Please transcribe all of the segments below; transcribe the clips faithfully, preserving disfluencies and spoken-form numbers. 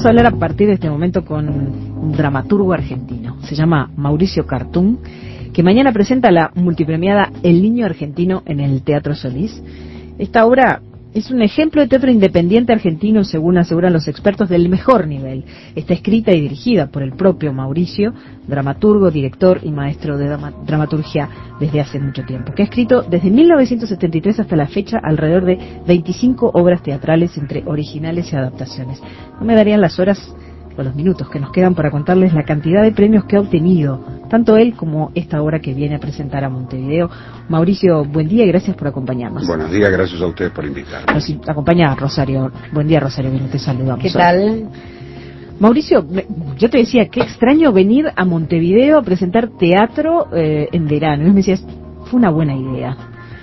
Vamos a hablar a partir de este momento con un dramaturgo argentino. Se llama Mauricio Cartún, que mañana presenta la multipremiada El Niño Argentino en el Teatro Solís. Esta obra es un ejemplo de teatro independiente argentino, según aseguran los expertos, del mejor nivel. Está escrita y dirigida por el propio Mauricio, dramaturgo, director y maestro de drama dramaturgia desde hace mucho tiempo, que ha escrito desde mil novecientos setenta y tres hasta la fecha alrededor de veinticinco obras teatrales entre originales y adaptaciones. No me darían las horas o los minutos que nos quedan para contarles la cantidad de premios que ha obtenido, tanto él como esta obra que viene a presentar a Montevideo. Mauricio, buen día y gracias por acompañarnos. Buenos días, gracias a ustedes por invitarme. Nos acompaña Rosario. Buen día, Rosario, bien, te saludamos. ¿Qué tal? Mauricio, yo te decía, qué extraño venir a Montevideo a presentar teatro eh, en verano. Y me decías, fue una buena idea.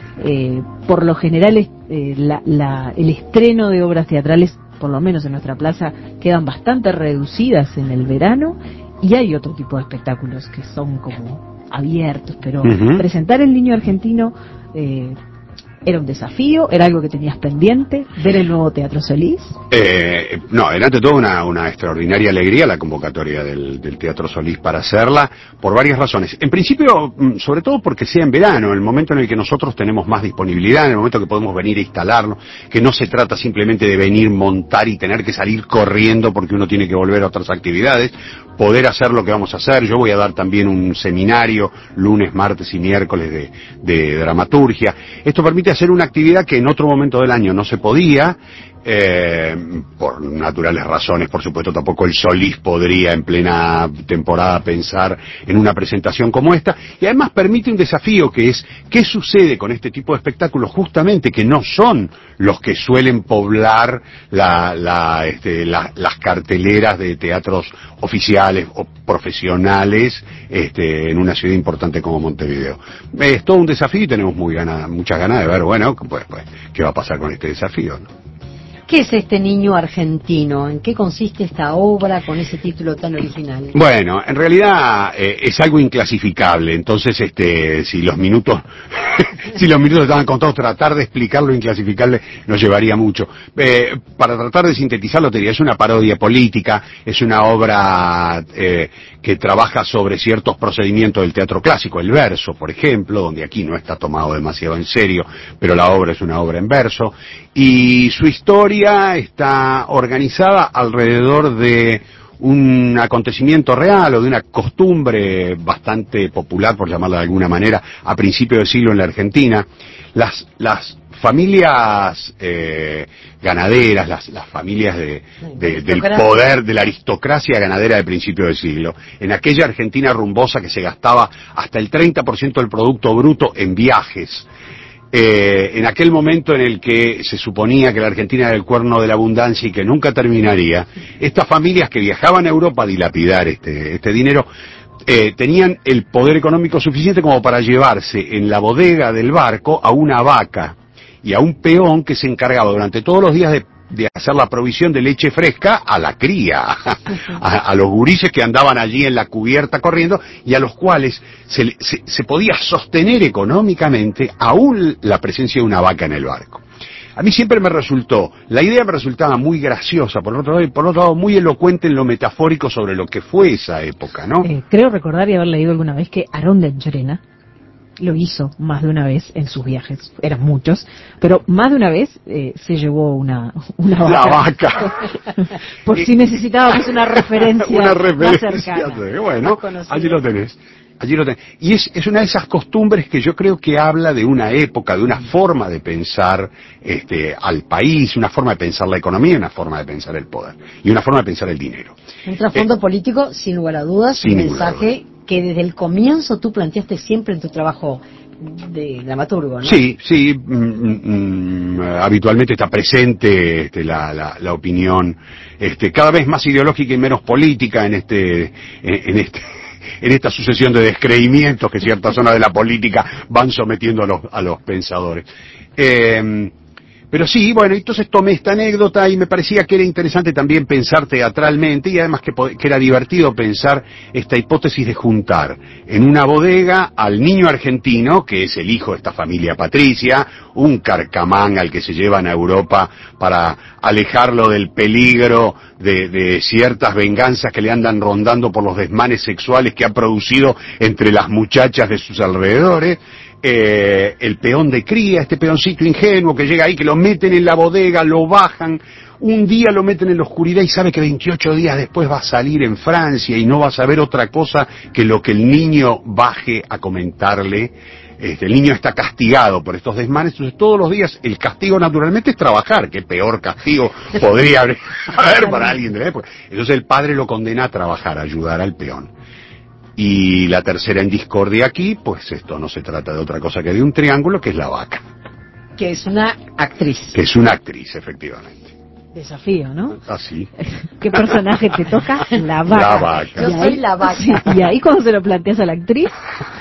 Eh, por lo general, eh, la, la, el estreno de obras teatrales, por lo menos en nuestra plaza, quedan bastante reducidas en el verano, y hay otro tipo de espectáculos que son como abiertos, pero uh-huh. presentar El Niño Argentino eh, era un desafío, era algo que tenías pendiente, ver el nuevo Teatro Solís. Eh, no, era ante todo una, una extraordinaria alegría la convocatoria del, del Teatro Solís para hacerla, por varias razones. En principio, sobre todo porque sea en verano, el momento en el que nosotros tenemos más disponibilidad, en el momento que podemos venir a instalarlo, que no se trata simplemente de venir, montar y tener que salir corriendo porque uno tiene que volver a otras actividades, poder hacer lo que vamos a hacer. Yo voy a dar también un seminario lunes, martes y miércoles de, de dramaturgia. Esto permite hacer una actividad que en otro momento del año no se podía, eh, por naturales razones, por supuesto tampoco el Solís podría en plena temporada pensar en una presentación como esta, y además permite un desafío que es, ¿qué sucede con este tipo de espectáculos justamente que no son los que suelen poblar la, la, este, la, las carteleras de teatros oficiales o profesionales este, en una ciudad importante como Montevideo? Es todo un desafío y tenemos muy gana, muchas ganas de ver, bueno, pues, pues, qué va a pasar con este desafío, ¿no? ¿Qué es este Niño Argentino? ¿En qué consiste esta obra con ese título tan original? Bueno, en realidad eh, es algo inclasificable, entonces este, si los minutos si los minutos estaban contados, tratar de explicar lo inclasificable nos llevaría mucho. Eh, para tratar de sintetizarlo, te diría, es una parodia política, es una obra eh, que trabaja sobre ciertos procedimientos del teatro clásico, el verso, por ejemplo, donde aquí no está tomado demasiado en serio, pero la obra es una obra en verso, y su historia está organizada alrededor de un acontecimiento real o de una costumbre bastante popular, por llamarla de alguna manera, a principios del siglo en la Argentina. Las, las familias eh, ganaderas, las, las familias de, de, del poder, de la aristocracia ganadera de principios del siglo, en aquella Argentina rumbosa que se gastaba hasta el treinta por ciento del Producto Bruto en viajes, Eh, en aquel momento en el que se suponía que la Argentina era el cuerno de la abundancia y que nunca terminaría, estas familias que viajaban a Europa a dilapidar este, este dinero, eh, tenían el poder económico suficiente como para llevarse en la bodega del barco a una vaca y a un peón que se encargaba durante todos los días de de hacer la provisión de leche fresca a la cría, a, a los gurises que andaban allí en la cubierta corriendo y a los cuales se, se, se podía sostener económicamente aún la presencia de una vaca en el barco. A mí siempre me resultó, la idea me resultaba muy graciosa, por otro lado, y por otro lado muy elocuente en lo metafórico sobre lo que fue esa época, ¿no? Eh, creo recordar y haber leído alguna vez que Aarón de Llerena lo hizo más de una vez en sus viajes, eran muchos, pero más de una vez eh, se llevó una, una vaca. La vaca. Por si necesitábamos una referencia, una referencia más cercana. Bueno, allí lo tenés. Allí lo tenés. Y es, es una de esas costumbres que yo creo que habla de una época, de una forma de pensar este, al país, una forma de pensar la economía, una forma de pensar el poder y una forma de pensar el dinero. Un trasfondo eh, político, sin lugar a dudas, un mensaje que desde el comienzo tú planteaste siempre en tu trabajo de dramaturgo, ¿no? Sí, sí, mm, mm, habitualmente está presente este, la, la, la opinión este, cada vez más ideológica y menos política en este, en, en este en esta sucesión de descreimientos que ciertas zonas de la política van sometiendo a los, a los pensadores. Eh, Pero sí, bueno, entonces tomé esta anécdota y me parecía que era interesante también pensar teatralmente y además que, que era divertido pensar esta hipótesis de juntar en una bodega al niño argentino, que es el hijo de esta familia patricia, un carcamán al que se llevan a Europa para alejarlo del peligro de, de ciertas venganzas que le andan rondando por los desmanes sexuales que ha producido entre las muchachas de sus alrededores. Eh, el peón de cría, este peoncito ingenuo que llega ahí, que lo meten en la bodega, lo bajan, un día lo meten en la oscuridad y sabe que veintiocho días después va a salir en Francia y no va a saber otra cosa que lo que el niño baje a comentarle. Este, el niño está castigado por estos desmanes, entonces todos los días el castigo naturalmente es trabajar, qué peor castigo podría haber para alguien de la época. Entonces el padre lo condena a trabajar, a ayudar al peón. Y la tercera en discordia aquí, pues esto no se trata de otra cosa que de un triángulo, que es la vaca. Que es una actriz. Que es una actriz, efectivamente. Desafío, ¿no? Así. ¿Qué personaje te toca? La vaca. La vaca. Yo soy la vaca. Sí, y ahí cuando se lo planteas a la actriz,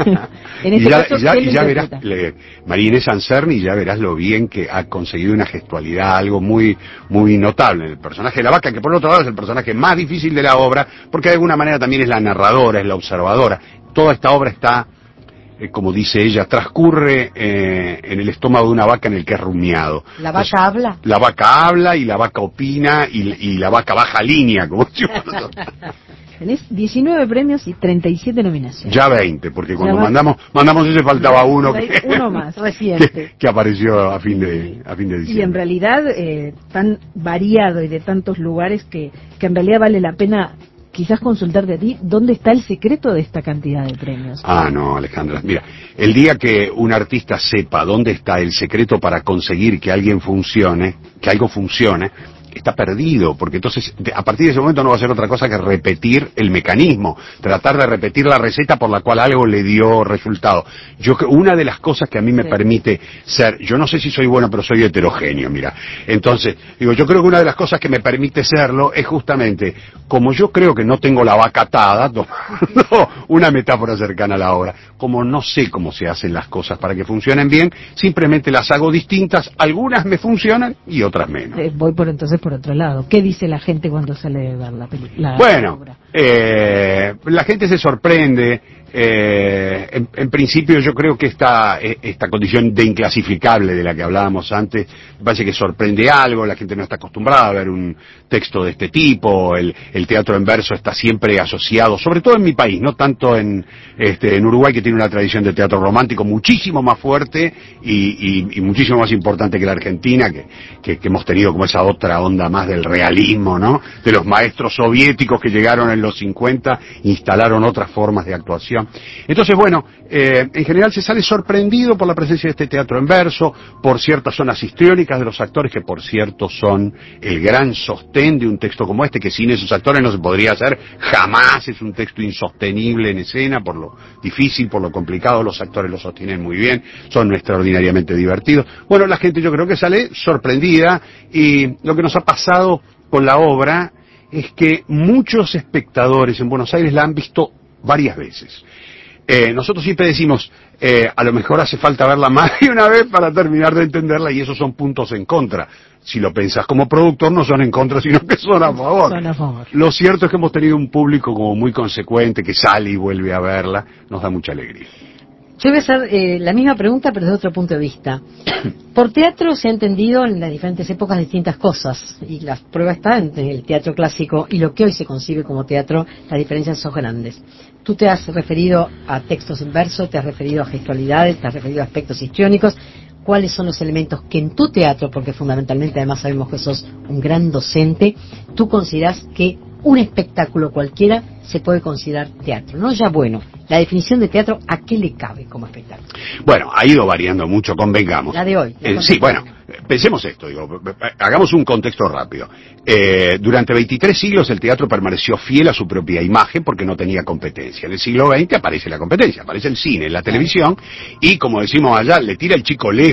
en y este ya, caso, y ya, ¿quién y lo ya verás, interpreta? le, María Inés Anserni, ya verás lo bien que ha conseguido una gestualidad, algo muy muy notable en el personaje de la vaca, que por otro lado es el personaje más difícil de la obra, porque de alguna manera también es la narradora, es la observadora. Toda esta obra está, eh, como dice ella, transcurre eh, en el estómago de una vaca en el que es rumiado. ¿La vaca Entonces, habla? La vaca habla y la vaca opina y, y la vaca baja línea, como decimos nosotros. Tenés diecinueve premios y treinta y siete nominaciones. Ya veinte, porque cuando va... mandamos mandamos ese faltaba uno que, uno más reciente que, que apareció a fin de a fin de diciembre. Y en realidad eh, tan variado y de tantos lugares que, que en realidad vale la pena quizás consultarte a ti dónde está el secreto de esta cantidad de premios. Ah, no, Alejandra. Mira, el día que un artista sepa dónde está el secreto para conseguir que alguien funcione, que algo funcione, está perdido, porque entonces a partir de ese momento no va a ser otra cosa que repetir el mecanismo, tratar de repetir la receta por la cual algo le dio resultado. Yo una de las cosas que a mí me sí. permite ser, yo no sé si soy bueno, pero soy heterogéneo, mira. Entonces, digo, yo creo que una de las cosas que me permite serlo es justamente, como yo creo que no tengo la vaca atada, no, no, una metáfora cercana a la obra, como no sé cómo se hacen las cosas para que funcionen bien, simplemente las hago distintas, algunas me funcionan y otras menos. Eh, voy por entonces por otro lado. ¿Qué dice la gente cuando sale de ver la película? Bueno, eh, la gente se sorprende. Eh, en, en principio yo creo que esta, esta condición de inclasificable de la que hablábamos antes, me parece que sorprende algo, la gente no está acostumbrada a ver un texto de este tipo, el, el teatro en verso está siempre asociado, sobre todo en mi país, no tanto en, este, en Uruguay, que tiene una tradición de teatro romántico muchísimo más fuerte y, y, y muchísimo más importante que la Argentina, que, que, que hemos tenido como esa otra onda más del realismo, ¿no? De los maestros soviéticos que llegaron en los cincuenta, instalaron otras formas de actuación. Entonces, bueno, eh, en general se sale sorprendido por la presencia de este teatro en verso, por ciertas zonas histriónicas de los actores, que por cierto son el gran sostén de un texto como este, que sin esos actores no se podría hacer jamás, es un texto insostenible en escena, por lo difícil, por lo complicado, los actores lo sostienen muy bien, son extraordinariamente divertidos. Bueno, la gente yo creo que sale sorprendida, y lo que nos ha pasado con la obra es que muchos espectadores en Buenos Aires la han visto varias veces. Eh, nosotros siempre decimos, eh, a lo mejor hace falta verla más de una vez para terminar de entenderla, y esos son puntos en contra. Si lo pensás como productor, no son en contra, sino que son a favor. Son a favor. Lo cierto es que hemos tenido un público como muy consecuente, que sale y vuelve a verla, nos da mucha alegría. Yo voy a hacer eh, la misma pregunta, pero desde otro punto de vista. Por teatro se ha entendido en las diferentes épocas distintas cosas, y la prueba está en el teatro clásico y lo que hoy se concibe como teatro, las diferencias son grandes. Tú te has referido a textos en verso, te has referido a gestualidades, te has referido a aspectos histriónicos. ¿Cuáles son los elementos que en tu teatro, porque fundamentalmente además sabemos que sos un gran docente, tú considerás que un espectáculo cualquiera se puede considerar teatro? No ya bueno, la definición de teatro, ¿a qué le cabe como espectáculo? Bueno, ha ido variando mucho, convengamos. La de hoy. La eh, sí, bueno, pensemos esto, digo, hagamos un contexto rápido. Eh, durante veintitrés siglos el teatro permaneció fiel a su propia imagen porque no tenía competencia. En el siglo veinte aparece la competencia, aparece el cine, la televisión, y como decimos allá, le tira el chico lejos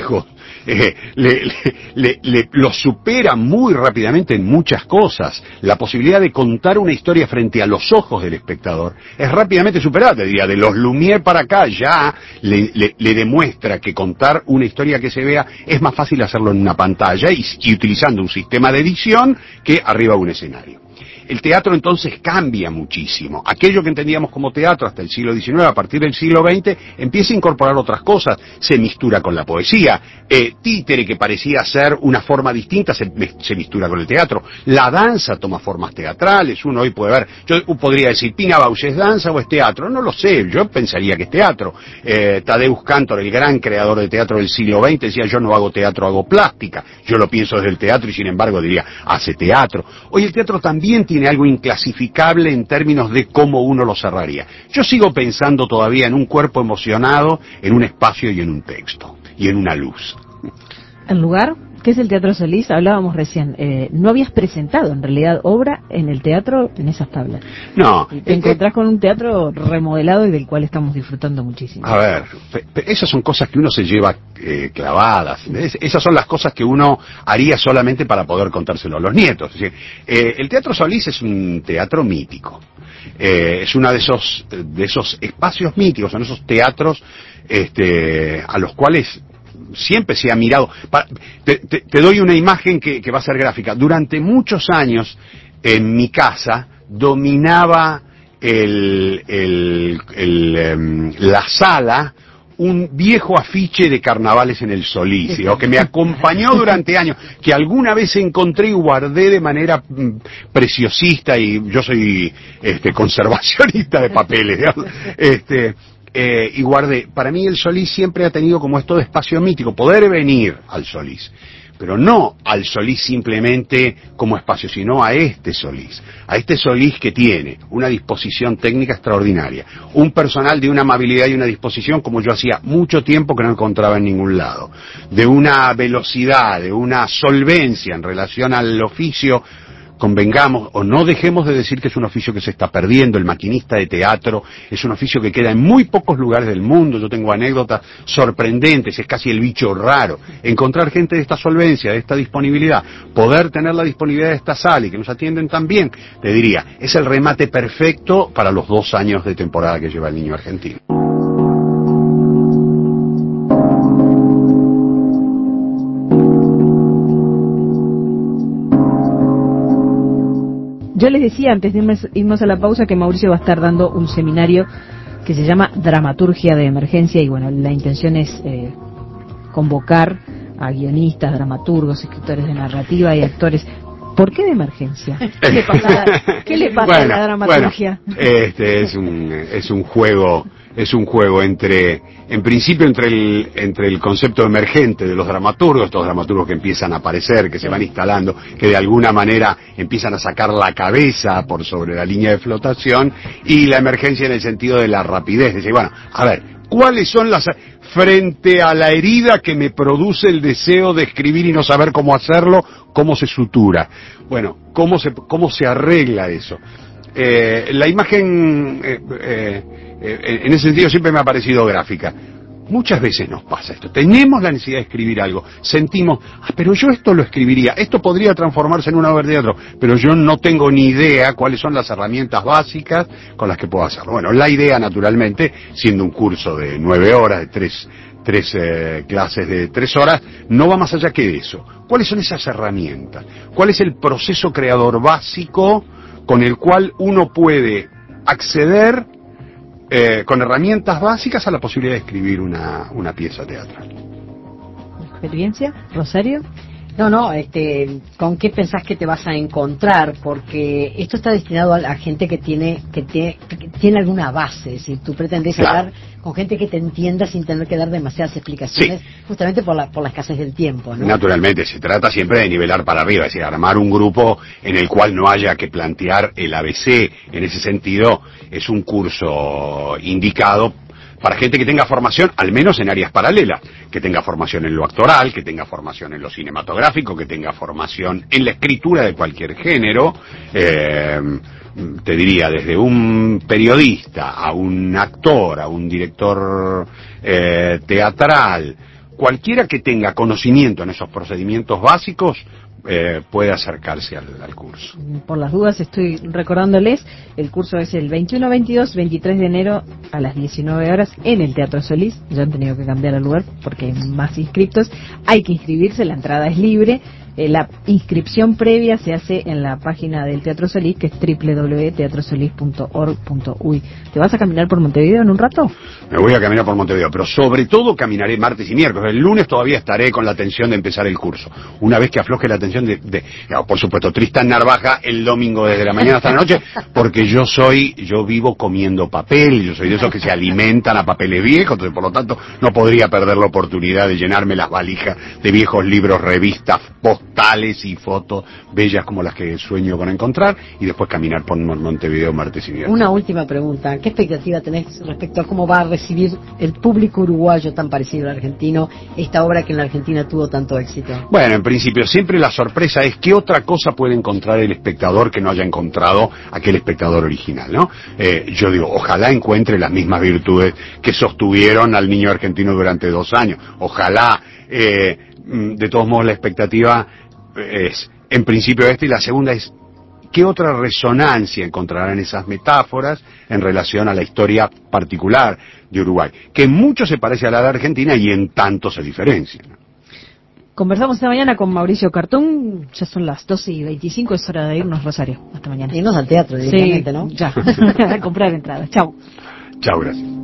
eh, le, le, le, le, lo supera muy rápidamente en muchas cosas. La posibilidad de contar una historia frente a los ojos del espectador es rápidamente superada. Te diría, de los Lumière para acá ya le, le, le demuestra que contar una historia que se vea es más fácil hacerlo en una pantalla y, y utilizando un sistema de edición que arriba de un escenario. El teatro entonces cambia muchísimo. Aquello que entendíamos como teatro hasta el siglo diecinueve, a partir del siglo veinte, empieza a incorporar otras cosas. Se mistura con la poesía. Eh, títere, que parecía ser una forma distinta, se, se mistura con el teatro. La danza toma formas teatrales. Uno hoy puede ver, yo podría decir, Pina Bausch, ¿es danza o es teatro? No lo sé, yo pensaría que es teatro. Eh, Tadeusz Kantor, el gran creador de teatro del siglo veinte, decía, yo no hago teatro, hago plástica. Yo lo pienso desde el teatro y sin embargo diría, hace teatro. Hoy el teatro también tiene tiene algo inclasificable en términos de cómo uno lo cerraría. Yo sigo pensando todavía en un cuerpo emocionado, en un espacio y en un texto, y en una luz. ¿El lugar? ¿Qué es el Teatro Solís? Hablábamos recién. Eh, no habías presentado, en realidad, obra en el teatro en esas tablas. No. Y te eh, encontrás con un teatro remodelado y del cual estamos disfrutando muchísimo. A ver, esas son cosas que uno se lleva eh, clavadas. Es, esas son las cosas que uno haría solamente para poder contárselo a los nietos. Es decir, eh, el Teatro Solís es un teatro mítico. Eh, es uno de esos, de esos espacios míticos, son esos teatros este, a los cuales siempre se ha mirado. Te, te, te doy una imagen que, que va a ser gráfica. Durante muchos años en mi casa dominaba el, el, el, um, la sala un viejo afiche de carnavales en el Solís, o que me acompañó durante años, que alguna vez encontré y guardé de manera mm, preciosista, y yo soy este conservacionista de papeles, digamos, este Eh, y guardé. Para mí el Solís siempre ha tenido como esto de espacio mítico, poder venir al Solís, pero no al Solís simplemente como espacio, sino a este Solís, a este Solís que tiene una disposición técnica extraordinaria, un personal de una amabilidad y una disposición como yo hacía mucho tiempo que no encontraba en ningún lado, de una velocidad, de una solvencia en relación al oficio. Convengamos o no dejemos de decir que es un oficio que se está perdiendo. El maquinista de teatro es un oficio que queda en muy pocos lugares del mundo. Yo tengo anécdotas sorprendentes, es casi el bicho raro encontrar gente de esta solvencia, de esta disponibilidad, poder tener la disponibilidad de esta sala y que nos atienden tan bien. Te diría, es el remate perfecto para los dos años de temporada que lleva el Niño Argentino. Yo les decía antes de irnos, irnos a la pausa que Mauricio va a estar dando un seminario que se llama Dramaturgia de Emergencia, y bueno, la intención es eh, convocar a guionistas, dramaturgos, escritores de narrativa y actores. ¿Por qué de emergencia? ¿Qué le pasa, ¿qué le pasa bueno, a la dramaturgia? Bueno, este es un es un juego es un juego entre, en principio entre el entre el concepto emergente de los dramaturgos, estos dramaturgos que empiezan a aparecer, que se van instalando, que de alguna manera empiezan a sacar la cabeza por sobre la línea de flotación, y la emergencia en el sentido de la rapidez, es decir, bueno, a ver, ¿cuáles son las, frente a la herida que me produce el deseo de escribir y no saber cómo hacerlo, cómo se sutura? Bueno, ¿cómo se, cómo se arregla eso? Eh, la imagen, eh, eh, eh, en ese sentido siempre me ha parecido gráfica. Muchas veces nos pasa esto, tenemos la necesidad de escribir algo, sentimos, ah, pero yo esto lo escribiría, esto podría transformarse en una obra de teatro, pero yo no tengo ni idea cuáles son las herramientas básicas con las que puedo hacerlo. Bueno, la idea, naturalmente, siendo un curso de nueve horas, de tres, tres eh, clases de tres horas, no va más allá que de eso. ¿Cuáles son esas herramientas? ¿Cuál es el proceso creador básico con el cual uno puede acceder Eh, con herramientas básicas a la posibilidad de escribir una, una pieza teatral? ¿Experiencia? ¿Rosario? No, no, este, ¿con qué pensás que te vas a encontrar? Porque esto está destinado a la gente que tiene que tiene, que tiene alguna base. Si tú pretendes claro. hablar con gente que te entienda sin tener que dar demasiadas explicaciones, sí. justamente por la, por la escasez del tiempo, ¿no? Naturalmente, se trata siempre de nivelar para arriba, es decir, armar un grupo en el cual no haya que plantear el A B C. En ese sentido, es un curso indicado para gente que tenga formación, al menos en áreas paralelas, que tenga formación en lo actoral, que tenga formación en lo cinematográfico, que tenga formación en la escritura de cualquier género, eh, te diría, desde un periodista a un actor, a un director eh, teatral, cualquiera que tenga conocimiento en esos procedimientos básicos eh, puede acercarse al, al curso. Por las dudas estoy recordándoles, el curso es el veintiuno, veintidós, veintitrés de enero a las diecinueve horas en el Teatro Solís. Ya han tenido que cambiar el lugar porque hay más inscriptos. Hay que inscribirse, la entrada es libre. Eh, la inscripción previa se hace en la página del Teatro Solís, que es doble u doble u doble u punto teatro solís punto org punto uy. ¿Te vas a caminar por Montevideo en un rato? Me voy a caminar por Montevideo, pero sobre todo caminaré martes y miércoles. El lunes todavía estaré con la tensión de empezar el curso. Una vez que afloje la tensión de, de no, por supuesto, Tristán Narvaja el domingo desde la mañana hasta la noche, porque yo soy, yo vivo comiendo papel, yo soy de esos que se alimentan a papeles viejos, entonces por lo tanto no podría perder la oportunidad de llenarme las valijas de viejos libros, revistas, postales y fotos bellas como las que sueño con encontrar, y después caminar por Montevideo martes y miércoles. Una última pregunta, ¿qué expectativa tenés respecto a cómo va a recibir el público uruguayo tan parecido al argentino esta obra que en la Argentina tuvo tanto éxito? Bueno, en principio siempre la sorpresa es qué otra cosa puede encontrar el espectador que no haya encontrado aquel espectador original, ¿no? Eh, yo digo, ojalá encuentre las mismas virtudes que sostuvieron al niño argentino durante dos años. Ojalá, eh, de todos modos la expectativa es, en principio esta, y la segunda es, ¿qué otra resonancia encontrarán esas metáforas en relación a la historia particular de Uruguay? Que en mucho se parece a la de Argentina y en tanto se diferencia, ¿no? Conversamos esta mañana con Mauricio Cartún, ya son las doce y veinticinco, es hora de irnos, Rosario. Hasta mañana. Irnos al teatro directamente, sí, ¿no? Ya, a comprar entradas. Chau. Chao, gracias.